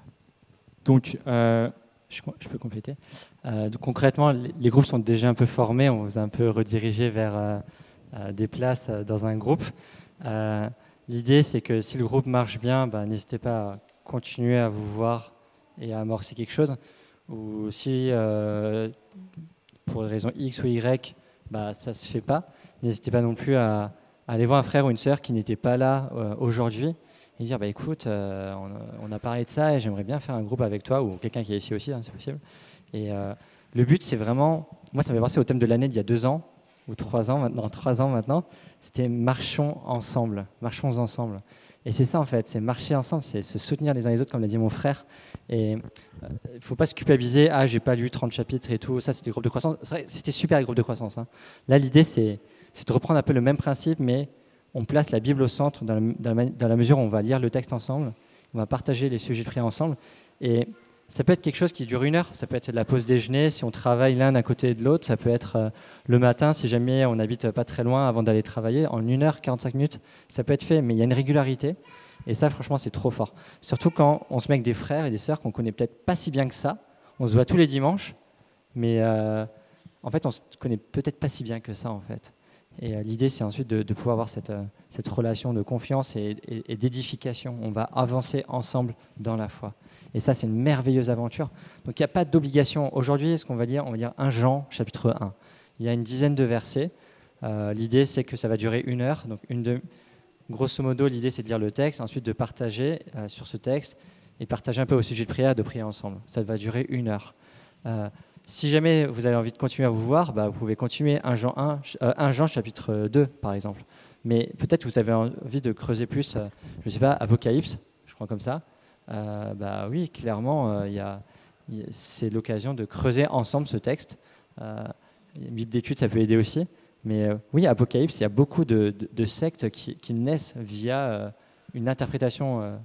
Donc, euh, je, je peux compléter. Euh, donc concrètement, les, les groupes sont déjà un peu formés, on vous a un peu redirigé vers euh, euh, des places euh, dans un groupe. Euh, l'idée, c'est que si le groupe marche bien, bah, n'hésitez pas à continuer à vous voir et à amorcer quelque chose. Ou si, euh, pour des raisons X ou Y, bah, ça ne se fait pas, n'hésitez pas non plus à, à aller voir un frère ou une sœur qui n'était pas là euh, aujourd'hui et dire bah, écoute, euh, on, on a parlé de ça et j'aimerais bien faire un groupe avec toi, ou quelqu'un qui est ici aussi, hein, c'est possible. Et euh, le but, c'est vraiment, moi ça m'a fait penser au thème de l'année d'il y a deux ans, ou trois ans maintenant, trois ans maintenant, c'était marchons ensemble, marchons ensemble. Et c'est ça en fait, c'est marcher ensemble, c'est se soutenir les uns les autres, comme l'a dit mon frère. Et il euh, ne faut pas se culpabiliser, ah j'ai pas lu trente chapitres et tout, ça c'était le groupe de croissance. C'était super le groupe de croissance. Hein. Là l'idée c'est, c'est de reprendre un peu le même principe, mais on place la Bible au centre dans la, dans, la, dans la mesure où on va lire le texte ensemble, on va partager les sujets de prière ensemble. Et ça peut être quelque chose qui dure une heure, ça peut être la pause déjeuner, si on travaille l'un à côté de l'autre, ça peut être euh, le matin, si jamais on n'habite pas très loin avant d'aller travailler, en une heure, quarante-cinq minutes, ça peut être fait, mais il y a une régularité, et ça franchement c'est trop fort. Surtout quand on se met avec des frères et des sœurs qu'on connaît peut-être pas si bien que ça, on se voit tous les dimanches, mais euh, en fait on se connaît peut-être pas si bien que ça en fait. Et euh, l'idée c'est ensuite de, de pouvoir avoir cette, euh, cette relation de confiance et, et, et d'édification, on va avancer ensemble dans la foi. Et ça, c'est une merveilleuse aventure. Donc, il n'y a pas d'obligation. Aujourd'hui, ce qu'on va lire, on va dire un Jean, chapitre un. Il y a une dizaine de versets. Euh, l'idée, c'est que ça va durer une heure. Donc, une de... grosso modo, l'idée, c'est de lire le texte, ensuite de partager euh, sur ce texte et partager un peu au sujet de prière, de prier ensemble. Ça va durer une heure. Euh, si jamais vous avez envie de continuer à vous voir, bah, vous pouvez continuer un Jean, un, euh, un Jean, chapitre deux, par exemple. Mais peut-être que vous avez envie de creuser plus, euh, je ne sais pas, Apocalypse, je crois comme ça. Euh, bah oui, clairement, euh, y a, y a, c'est l'occasion de creuser ensemble ce texte. Euh, Bible d'études, ça peut aider aussi. Mais euh, oui, Apocalypse, il y a beaucoup de, de, de sectes qui, qui naissent via euh, une interprétation euh,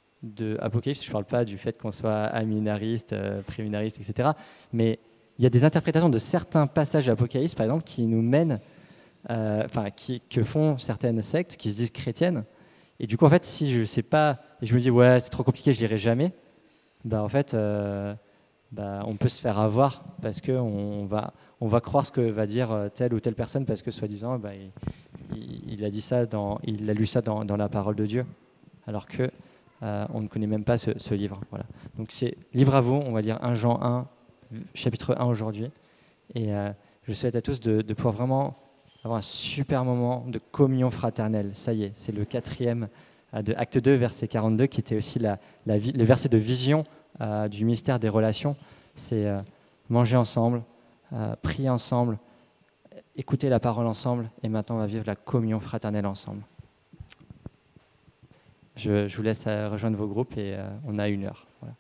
de Apocalypse. Je ne parle pas du fait qu'on soit aminariste, euh, préminariste, et cetera. Mais il y a des interprétations de certains passages d'Apocalypse, par exemple, qui nous mènent, euh, enfin, qui, que font certaines sectes qui se disent chrétiennes. Et du coup, en fait, si je ne sais pas, et je me dis, ouais, c'est trop compliqué, je ne lirai jamais, bah, en fait, euh, bah, on peut se faire avoir parce qu'on va, on va croire ce que va dire telle ou telle personne parce que, soi-disant, bah, il, il a dit ça, dans, il a lu ça dans, dans la parole de Dieu, alors qu'on euh, ne connaît même pas ce, ce livre. Voilà. Donc, c'est livre à vous, on va dire un Jean un, chapitre un aujourd'hui. Et euh, je souhaite à tous de, de pouvoir vraiment avoir un super moment de communion fraternelle. Ça y est, c'est le quatrième de Acte deux, verset quarante-deux, qui était aussi la, la, le verset de vision euh, du ministère des relations. C'est euh, manger ensemble, euh, prier ensemble, écouter la parole ensemble, et maintenant on va vivre la communion fraternelle ensemble. Je, je vous laisse rejoindre vos groupes et euh, on a une heure. Voilà.